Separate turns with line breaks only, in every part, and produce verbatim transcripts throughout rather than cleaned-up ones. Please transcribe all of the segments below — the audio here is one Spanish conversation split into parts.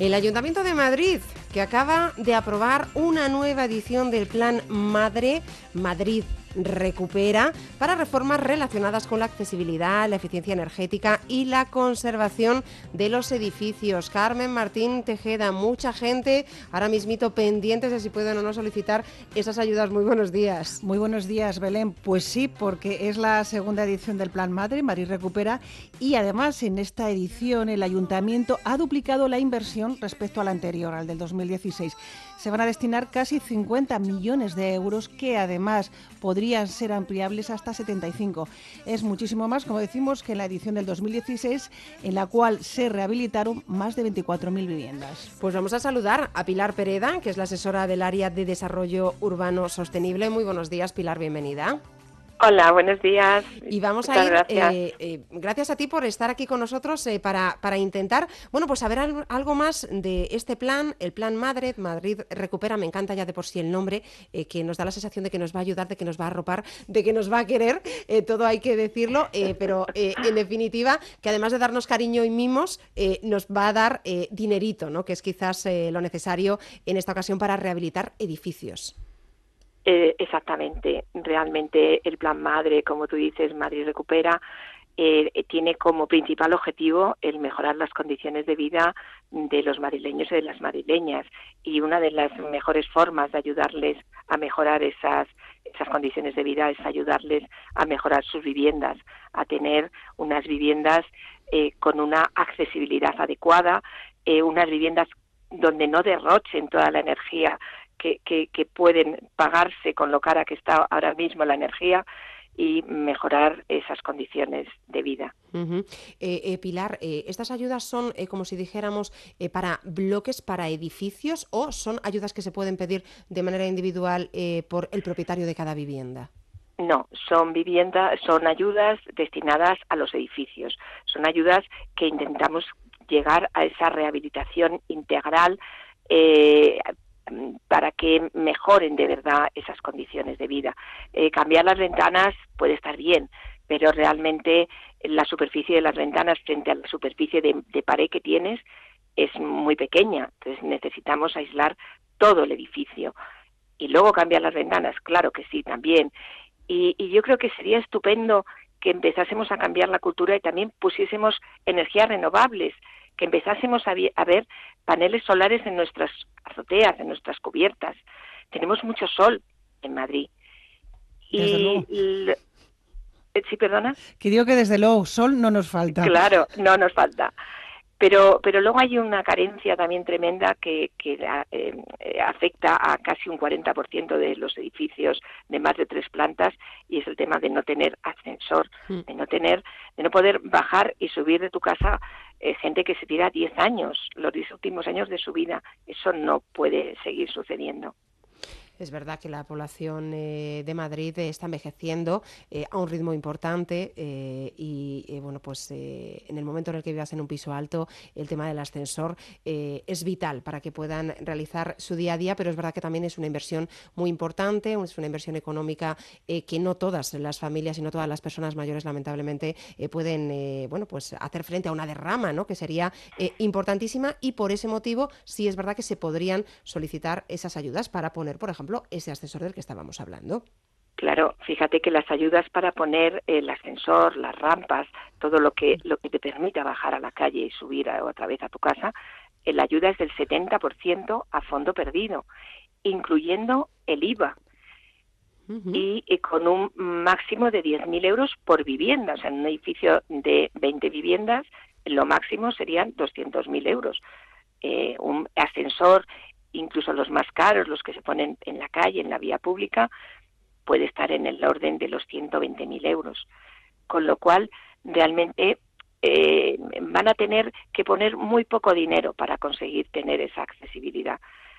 El Ayuntamiento de Madrid, que acaba de aprobar una nueva edición del Plan Madre, Madrid Recupera, para reformas relacionadas con la accesibilidad, la eficiencia energética y la conservación de los edificios. Carmen Martín Tejeda, mucha gente ahora mismito pendientes de si pueden o no solicitar esas ayudas. Muy buenos días.
Muy buenos días, Belén. Pues sí, porque es la segunda edición del Plan Madre, Madrid Recupera, y además en esta edición el Ayuntamiento ha duplicado la inversión respecto al anterior, al del dos mil dieciséis. Se van a destinar casi cincuenta millones de euros que además podrían ser ampliables hasta setenta y cinco. Es muchísimo más, como decimos, que en la edición del dos mil dieciséis, en la cual se rehabilitaron más de veinticuatro mil viviendas.
Pues vamos a saludar a Pilar Pereda, que es la asesora del área de Desarrollo Urbano Sostenible. Muy buenos días, Pilar, bienvenida.
Hola, buenos días.
Y vamos
Muchas
a ir,
gracias.
Eh, eh, gracias a ti por estar aquí con nosotros eh, para, para intentar, bueno, pues saber algo, algo más de este plan, el Plan Madre, Madrid Recupera. Me encanta ya de por sí el nombre, eh, que nos da la sensación de que nos va a ayudar, de que nos va a arropar, de que nos va a querer, eh, todo hay que decirlo, eh, pero eh, en definitiva, que además de darnos cariño y mimos, eh, nos va a dar eh, dinerito, ¿no? Que es quizás eh, lo necesario en esta ocasión para rehabilitar edificios.
Eh, exactamente, realmente el Plan Madre, como tú dices, Madrid Recupera, eh, tiene como principal objetivo el mejorar las condiciones de vida de los madrileños y de las madrileñas, y una de las mejores formas de ayudarles a mejorar esas, esas condiciones de vida es ayudarles a mejorar sus viviendas, a tener unas viviendas eh, con una accesibilidad adecuada, eh, unas viviendas donde no derrochen toda la energía Que, que, que pueden pagarse con lo cara que está ahora mismo la energía, y mejorar esas condiciones de vida.
Uh-huh. eh, eh, Pilar, eh, ¿estas ayudas son, eh, como si dijéramos, eh, para bloques, para edificios, o son ayudas que se pueden pedir de manera individual eh, por el propietario de cada vivienda?
No, son viviendas, son ayudas destinadas a los edificios. Son ayudas que intentamos llegar a esa rehabilitación integral, eh, para que mejoren de verdad esas condiciones de vida. Eh, cambiar las ventanas puede estar bien, pero realmente la superficie de las ventanas frente a la superficie de, de pared que tienes es muy pequeña, entonces necesitamos aislar todo el edificio. Y luego cambiar las ventanas, claro que sí, también. Y, y yo creo que sería estupendo que empezásemos a cambiar la cultura y también pusiésemos energías renovables, que empezásemos a, vi- a ver paneles solares en nuestras azoteas, en nuestras cubiertas. Tenemos mucho sol en Madrid.
Desde
Y
luego.
l- ¿Sí, perdona?
Que digo que desde luego sol no nos falta.
Claro, no nos falta. Pero, pero luego hay una carencia también tremenda que, que eh, eh, afecta a casi un cuarenta por ciento de los edificios de más de tres plantas, y es el tema de no tener ascensor,
Mm.
de no tener, de no poder bajar y subir de tu casa, eh, gente que se tira diez años, los diez últimos años de su vida. Eso no puede seguir sucediendo.
Es verdad que la población eh, de Madrid eh, está envejeciendo eh, a un ritmo importante eh, y eh, bueno, pues eh, en el momento en el que vivas en un piso alto, el tema del ascensor eh, es vital para que puedan realizar su día a día, pero es verdad que también es una inversión muy importante, es una inversión económica eh, que no todas las familias y no todas las personas mayores lamentablemente eh, pueden eh, bueno, pues hacer frente a una derrama, ¿no? Que sería eh, importantísima, y por ese motivo sí es verdad que se podrían solicitar esas ayudas para poner, por ejemplo, ese ascensor del que estábamos hablando.
Claro, fíjate que las ayudas para poner el ascensor, las rampas, todo lo que lo que te permita bajar a la calle y subir a, otra vez a tu casa, eh, la ayuda es del setenta por ciento a fondo perdido, incluyendo el I V A.
Uh-huh.
Y, y con un máximo de diez mil euros por vivienda. O sea, en un edificio de veinte viviendas, lo máximo serían doscientos mil euros. Eh, un ascensor, incluso los más caros, los que se ponen en la calle, en la vía pública, puede estar en el orden de los ciento veinte mil euros. Con lo cual, realmente eh, van a tener que poner muy poco dinero para conseguir tener esa accesibilidad.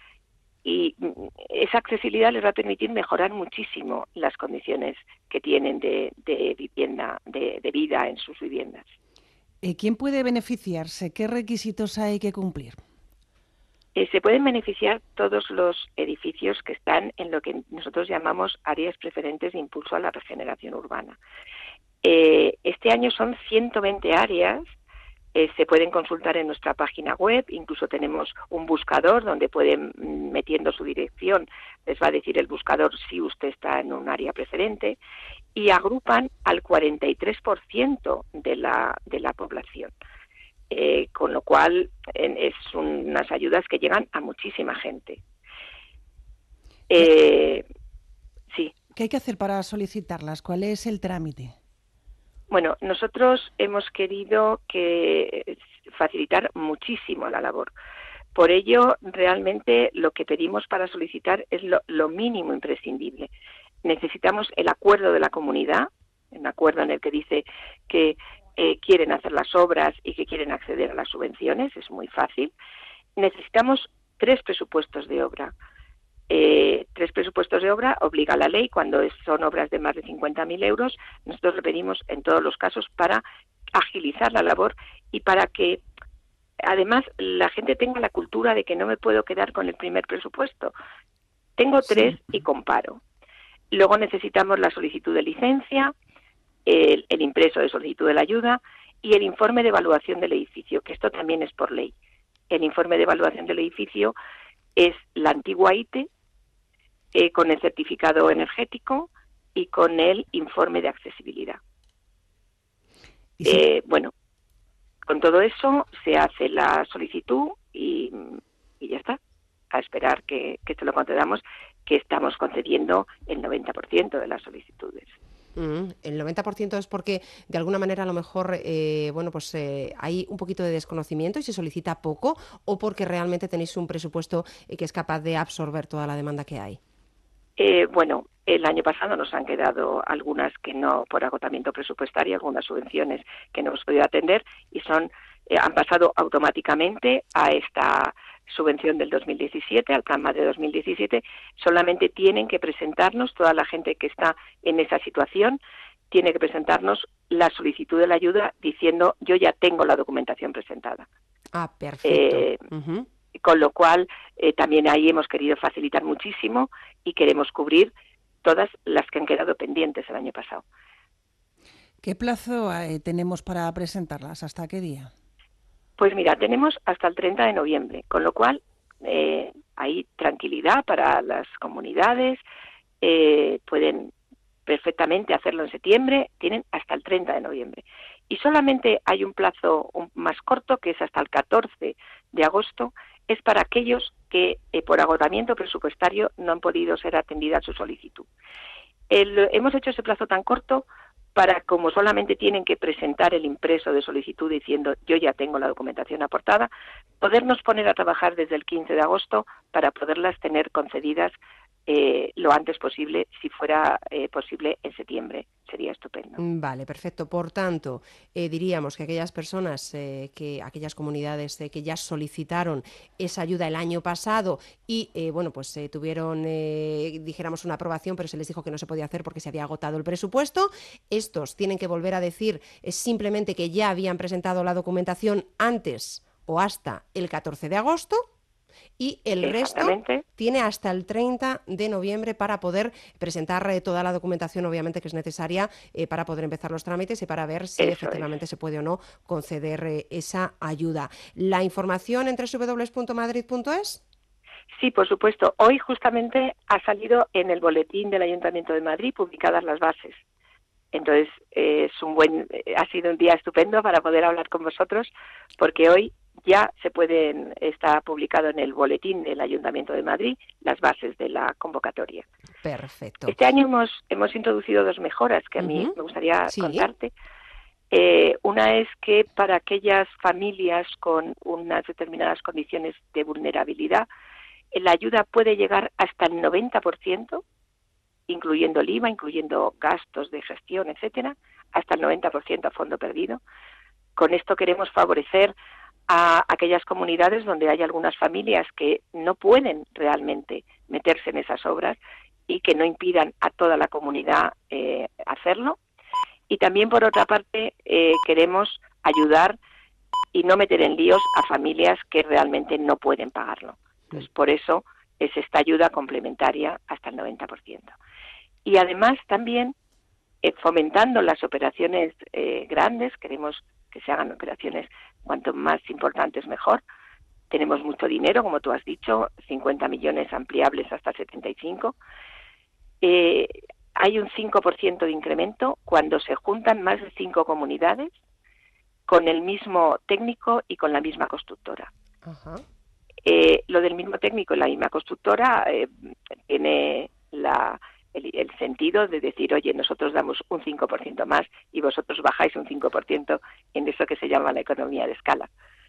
Y esa accesibilidad les va a permitir mejorar muchísimo las condiciones que tienen de, de vivienda, de, de vida en sus viviendas.
¿Quién puede beneficiarse? ¿Qué requisitos hay que cumplir?
Eh, se pueden beneficiar todos los edificios que están en lo que nosotros llamamos áreas preferentes de impulso a la regeneración urbana. Eh, este año son ciento veinte áreas Eh, se pueden consultar en nuestra página web, incluso tenemos un buscador donde pueden, metiendo su dirección, les va a decir el buscador si usted está en un área preferente, y agrupan al cuarenta y tres por ciento de la, de la población. Eh, con lo cual, en, es unas ayudas que llegan a muchísima gente. Eh, sí.
¿Qué hay que hacer para solicitarlas? ¿Cuál es el trámite?
Bueno, nosotros hemos querido que facilitar muchísimo la labor. Por ello, realmente lo que pedimos para solicitar es lo, lo mínimo imprescindible. Necesitamos el acuerdo de la comunidad, un acuerdo en el que dice que eh, quieren hacer las obras y que quieren acceder a las subvenciones, es muy fácil. Necesitamos tres presupuestos de obra. Eh, tres presupuestos de obra obliga la ley cuando es, son obras de más de cincuenta mil euros. Nosotros lo pedimos en todos los casos para agilizar la labor y para que además la gente tenga la cultura de que no me puedo quedar con el primer presupuesto. Tengo tres sí. y comparo. Luego necesitamos la solicitud de licencia, el, el impreso de solicitud de la ayuda y el informe de evaluación del edificio, que esto también es por ley. El informe de evaluación del edificio es la antigua I T E, Eh, con el certificado energético y con el informe de accesibilidad. Eh, bueno, con todo eso se hace la solicitud y, y ya está, a esperar que, que te lo concedamos, que estamos concediendo el noventa por ciento de las solicitudes.
Mm, el noventa por ciento es porque de alguna manera a lo mejor eh, bueno pues eh, hay un poquito de desconocimiento y se solicita poco, o porque realmente tenéis un presupuesto eh, que es capaz de absorber toda la demanda que hay.
Eh, bueno, el año pasado nos han quedado algunas que no, por agotamiento presupuestario, algunas subvenciones que no hemos podido atender y son eh, han pasado automáticamente a esta subvención del dos mil diecisiete, al Plan Madre dos mil diecisiete. Solamente tienen que presentarnos, toda la gente que está en esa situación, tiene que presentarnos la solicitud de la ayuda diciendo yo ya tengo la documentación presentada.
Ah, perfecto.
Eh,
uh-huh.
Con lo cual, eh, también ahí hemos querido facilitar muchísimo y queremos cubrir todas las que han quedado pendientes el año pasado.
¿Qué plazo eh, tenemos para presentarlas? ¿Hasta qué día?
Pues mira, tenemos hasta el treinta de noviembre, con lo cual eh, hay tranquilidad para las comunidades, eh, pueden perfectamente hacerlo en septiembre, tienen hasta el treinta de noviembre. Y solamente hay un plazo más corto, que es hasta el catorce de agosto, es para aquellos que eh, por agotamiento presupuestario no han podido ser atendidas su solicitud. El, hemos hecho ese plazo tan corto para, como solamente tienen que presentar el impreso de solicitud diciendo yo ya tengo la documentación aportada, podernos poner a trabajar desde el quince de agosto para poderlas tener concedidas eh, lo antes posible. Si fuera eh, posible en septiembre, sería estupendo.
Vale, perfecto. Por tanto, eh, diríamos que aquellas personas, eh, que aquellas comunidades eh, que ya solicitaron esa ayuda el año pasado y, eh, bueno, pues eh, tuvieron, eh, dijéramos, una aprobación, pero se les dijo que no se podía hacer porque se había agotado el presupuesto, estos tienen que volver a decir eh, simplemente que ya habían presentado la documentación antes o hasta el catorce de agosto. Y el resto tiene hasta el treinta de noviembre para poder presentar eh, toda la documentación, obviamente, que es necesaria eh, para poder empezar los trámites y para ver si
Eso
efectivamente
es.
se puede o no conceder eh, esa ayuda. ¿La información en doble u doble u doble u punto madrid punto es?
Sí, por supuesto. Hoy justamente ha salido en el boletín del Ayuntamiento de Madrid publicadas las bases. Entonces, eh, es un buen, eh, ha sido un día estupendo para poder hablar con vosotros, porque hoy ya se pueden, está publicado en el boletín del Ayuntamiento de Madrid las bases de la convocatoria.
Perfecto.
Este año hemos, hemos introducido dos mejoras que a mí uh-huh. me gustaría sí. contarte. Eh, una es que para aquellas familias con unas determinadas condiciones de vulnerabilidad, la ayuda puede llegar hasta el noventa por ciento, incluyendo el I V A, incluyendo gastos de gestión, etcétera, hasta el noventa por ciento a fondo perdido. Con esto queremos favorecer a aquellas comunidades donde hay algunas familias que no pueden realmente meterse en esas obras y que no impidan a toda la comunidad eh, hacerlo. Y también, por otra parte, eh, queremos ayudar y no meter en líos a familias que realmente no pueden pagarlo. Entonces, por eso es esta ayuda complementaria hasta el noventa por ciento. Y además también, eh, fomentando las operaciones eh, grandes, queremos que se hagan operaciones cuanto más importantes mejor. Tenemos mucho dinero, como tú has dicho, cincuenta millones ampliables hasta setenta y cinco. Eh, hay un cinco por ciento de incremento cuando se juntan más de cinco comunidades con el mismo técnico y con la misma constructora.
Ajá.
Eh, lo del mismo técnico y la misma constructora eh, tiene la... El, el sentido de decir, oye, nosotros damos un cinco por ciento más y vosotros bajáis un cinco por ciento en eso que se llama la economía de escala.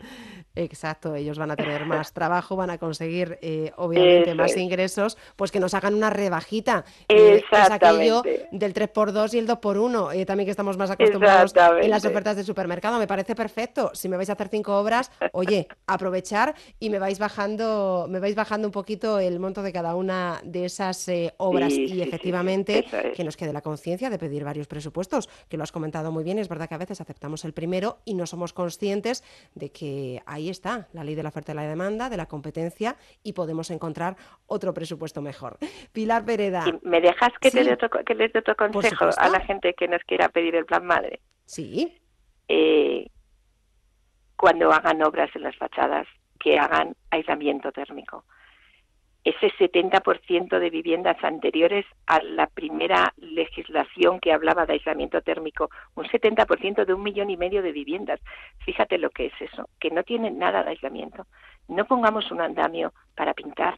Exacto, ellos van a tener más trabajo, van a conseguir eh, obviamente
Eso
más
es.
ingresos, pues que nos hagan una rebajita. Eh, es aquello del tres por dos y el dos por uno, eh, también que estamos más acostumbrados en las ofertas de supermercado. Me parece perfecto. Si me vais a hacer cinco obras, oye, aprovechar y me vais bajando, me vais bajando un poquito el monto de cada una de esas eh, obras
Sí,
y
sí,
efectivamente
sí, sí. Es.
que nos quede la conciencia de pedir varios presupuestos, que lo has comentado muy bien. Es verdad que a veces aceptamos el primero y no somos conscientes de que hay ahí está, la ley de la oferta y la demanda, de la competencia, y podemos encontrar otro presupuesto mejor. Pilar Pereda.
¿Y me dejas que,
¿Sí?
te dé otro, que les dé otro consejo a la gente que nos quiera pedir el plan madre?
Sí.
Eh, cuando hagan obras en las fachadas, que hagan aislamiento térmico. Ese setenta por ciento de viviendas anteriores a la primera legislación que hablaba de aislamiento térmico, un setenta por ciento de un millón y medio de viviendas. Fíjate lo que es eso, que no tienen nada de aislamiento. No pongamos un andamio para pintar,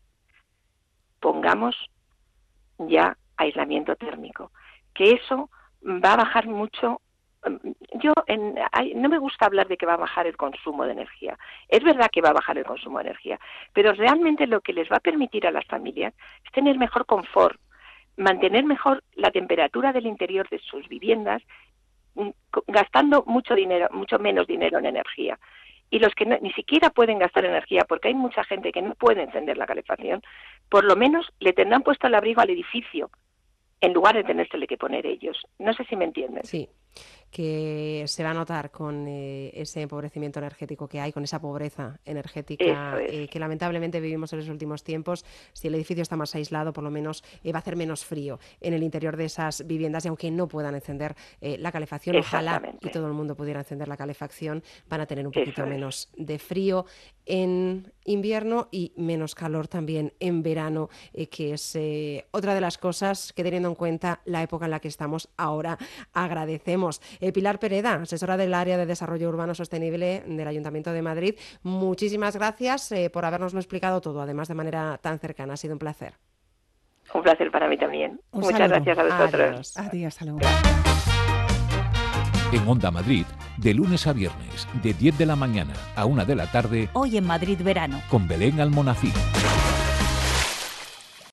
pongamos ya aislamiento térmico, que eso va a bajar mucho. Yo en, hay, no me gusta hablar de que va a bajar el consumo de energía. Es verdad que va a bajar el consumo de energía, pero realmente lo que les va a permitir a las familias es tener mejor confort, mantener mejor la temperatura del interior de sus viviendas, gastando mucho dinero, mucho menos dinero en energía. Y los que no, ni siquiera pueden gastar energía, porque hay mucha gente que no puede encender la calefacción, por lo menos le tendrán puesto el abrigo al edificio, en lugar de tenérsele que poner ellos. No sé si me entienden.
Sí, que se va a notar con eh, ese empobrecimiento energético que hay, con esa pobreza energética
es.
eh, que lamentablemente vivimos en los últimos tiempos. Si el edificio está más aislado, por lo menos eh, va a hacer menos frío en el interior de esas viviendas, y aunque no puedan encender eh, la calefacción, ojalá y todo el mundo pudiera encender la calefacción, van a tener un poquito menos de frío en invierno y menos calor también en verano, eh, que es eh, otra de las cosas que, teniendo en cuenta la época en la que estamos ahora, agradecemos. Eh, Pilar Pereda, asesora del área de Desarrollo Urbano Sostenible del Ayuntamiento de Madrid, muchísimas gracias eh, por habernoslo explicado todo, además de manera tan cercana. Ha sido un placer.
Un placer para mí también.
Un
Muchas
saludo.
gracias a vosotros.
Adiós. Adiós, hasta luego.
En Onda Madrid, de lunes a viernes, de diez de la mañana a una de la tarde,
Hoy en Madrid Verano,
con Belén Almonacid.